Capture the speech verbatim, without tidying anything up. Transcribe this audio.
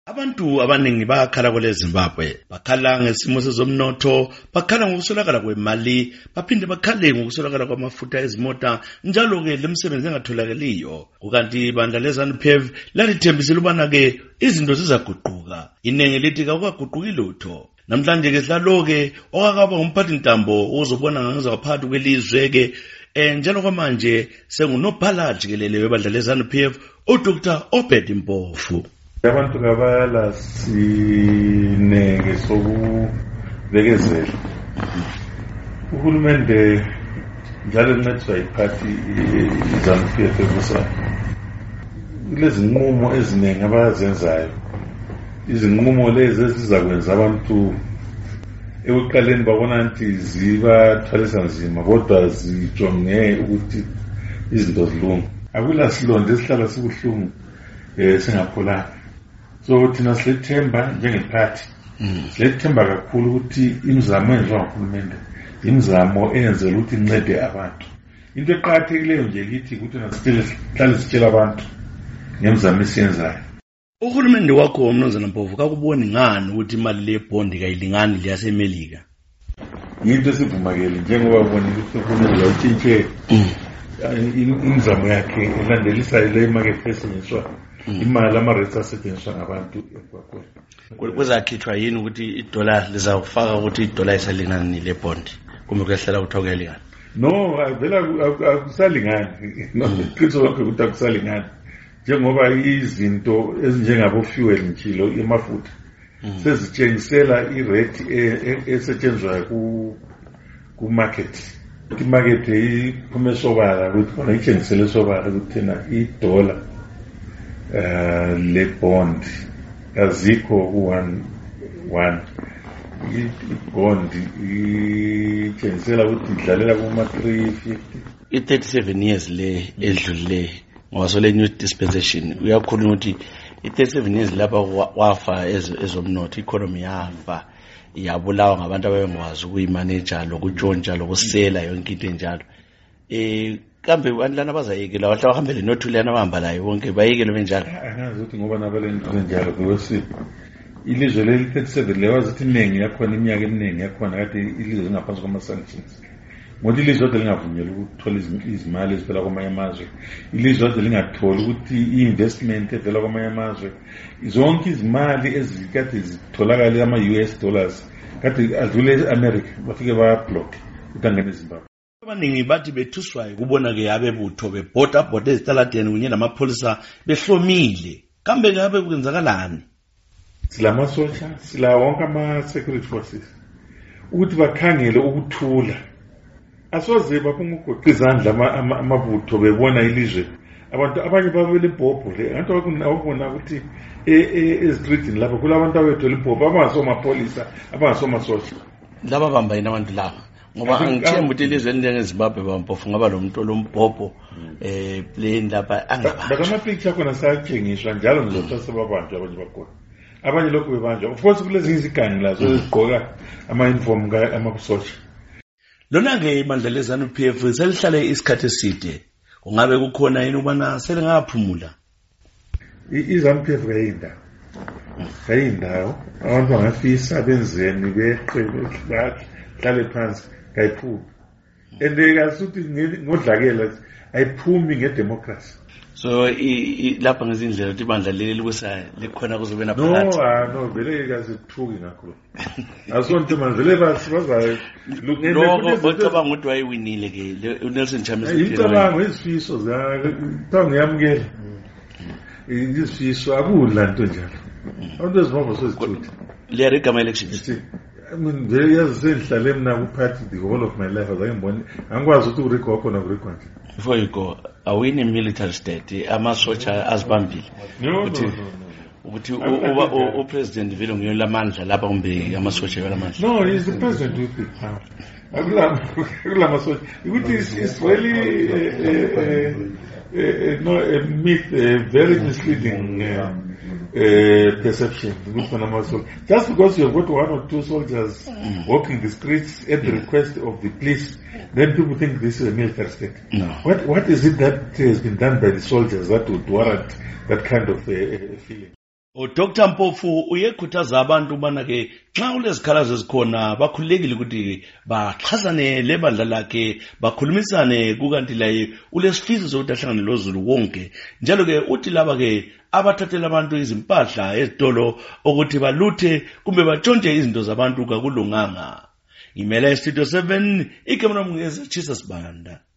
Abantu abaningi bakhala kwele Zimbabwe, bakhala ngesimo sezomnotho, bakhala ngokuswelakala kwemali, baphinde bakhale ngokuswelakala kwamafutha ezimota, njalo ke lemisebenzi engatholakaliyo. Kukanti ibandla leZANU-P F lalithembisile ubana ke izinto zizaguquka. Inengi lithi kakuguquki lutho. Namhlanje ke sidlalo ke okakaba umphathintambo ozobona ngazaphakathi kwelizwe ke eh njalo kwamanje sengunobhala jikelele webandla leZANU-P F uDr Obed Mpofu. Abantu kabala sinenge sokubekezela. Uhulumende njalo lincediswa yiphathi iZANU-P F ebusayo. Lezi nqumo eziningi abazenzayo. Izinqumo lezi ezizakwenza abantu ekuqaleni babona nti zibathwalisa nzima kodwa zijonge ukuthi izinto zilunga. Akula silonde esihlala sibuhlungu eh singapholanga. So thina silethemba njengephathi. Silethemba kakhulu ukuthi imizamo enziwa nguhulumende imizamo eyenzela ukuthi incede abantu. Into eqhathekile nje lithi ukuthi nasicela sitshela abantu ngemizamo esiyenzayo. Uhulumende wakho Mnumzana Mpofu kakuboni ngani ukuthi imali le bond kayilingani le yaseMelika? Into esivumakele njengoba ubona ukuthi uhulumende uyitshintshe imizamo yakhe elandelisa le market esenyiswa imali ama-rates asetshenziswa ngabantu ekwakhona. Kuzakhithwa yini ukuthi idollar lizawufaka ukuthi idollar isalingani le bond kumbe kuyahlala kuthiwa kuyalingana? No, vela akusalingani. No, iqiniso lonke ukuthi akusalingani. Njengoba izinto ezinjengabo fuel njilo imafutha sezitshengisela irate esetshenziswa ku ku market. Imarket iphume sobala ukuthi khona itshengisele sobala ukuthi thina idollar Uh, le bond azikho one one i-bond itshengisela ukuthi idlalela kuma three fifty. I thirty-seven years le edlule ngoso le new dispensation uyakhuluma ukuthi i thirty-seven years lapha wafa ezomnotho economy yafa yabulawa ngabantu ababengwazi ukuyimanage lokutshontsha lokusela yonke into enjalo. Eh kambe bandlana bazayekela wahle bahambele nothulana bahamba layo wonke bayekele benjalo. Angazi ukuthi ngoba nabalento enjalo kwesi ilizwe le thirty-seven lewa zithi iningi yakhona iminyaka eminingi yakhona kade ilizwe ngaphansi kwama sanctions. Ngoba ilizwe lelo lingavunyelwa ukuthola izimali ezivela kwamanye amazwe. Ilizwe lelo lingatholi ukuthi i-investment evela kwamanye amazwe. Zonke izimali ezikade zitholakala ama-U S dollars kade adlule eAmerica bafike ba block utangene eZimbabwe. Abaningi bathi bethuswayo kubona ke abebutho bebhoda bhoda ezitaladeni kunye namapholisa behlomile. Kambe ngabe kwenzakalani? Sila masotsha, sila wonke ama security forces. Ukuthi bakhangele ukuthula. Asoze baphunga ugoqa izandla amabutho bebona ilizwe. Abantu abanye babele ibhobho le. Abantu abakubona ukuthi e-streetini lapha kulabantu abethola ibhobho abangasoma police, abangasoma sotsha. Laba bamba yini abantu laba? Ngoba angithemba ukuthi ilizwe elinjengeZimbabwe bampofu ngaba lo muntu lombhobho eh plane lapha angabantu. Bakama picture khona sayathengiswa njalo ngizothasa babantu abanye bakhona. Abanye lokho bebanjwa. Of course kulezi izigani lazo ezigqoka ama uniform amasotsha. Lona ke ibandla leZANU-P F selihlale isikhathi eside. Kungabe kukhona yini ubana selingaphumula? iZANU-P F kayinda. Kayindawo abantu bangafisa benzeni beqe hlale phansi kayiphumi. Endeka suthi ngodlakela ayiphumi ngedemocracy. So lapha ngezindlela ukuthi ibandla leli likusaya likhona kuzobe na phakathi. No, ah no vele kasithuki ngakho. Asonto manje vele basibaza lungene ngicabanga ukuthi wayiwinile ke uNelson Chamisa. Ngicabanga izifiso za thangi yamukela. Izifiso akudla into njalo. Abantu ezibamba sozithuthi. Le regama elections. I mean, vele yazisenhlale mina kuphathi the whole of my life azangibona angikwazi ukuthi uRico wakho nakuRico. Before you go, are we in a military state? Amasotsha azibambile. Ukuthi ukuthi uba upresident vele nguyona lamandla lapha kumbe amasotsha yona manje. No, he's the president with the power. Akula akula masotsha. Ukuthi is really uh, no a myth, a very misleading uh, uh, perception. Just because you've got one or two soldiers mm. walking the streets at the request of the police, then people think this is a military state. No. What what is it that has been done by the soldiers that would warrant that kind of uh, feeling? uDoctor Mpofu uyekhuthaza abantu ubana ke xa ulezikhalazo ezikhona bakhululekile ukuthi baxhasane lebandla lakhe bakhulumisane kukanti laye ulesifiso sokuthi ahlangane lozulu wonke njalo ke uthi laba ke abathathela abantu izimpahla ezitolo ukuthi baluthe kumbe batshontshe izinto zabantu kakulunganga. Imela estudio seven ikamera mngeza Chisa Sibanda.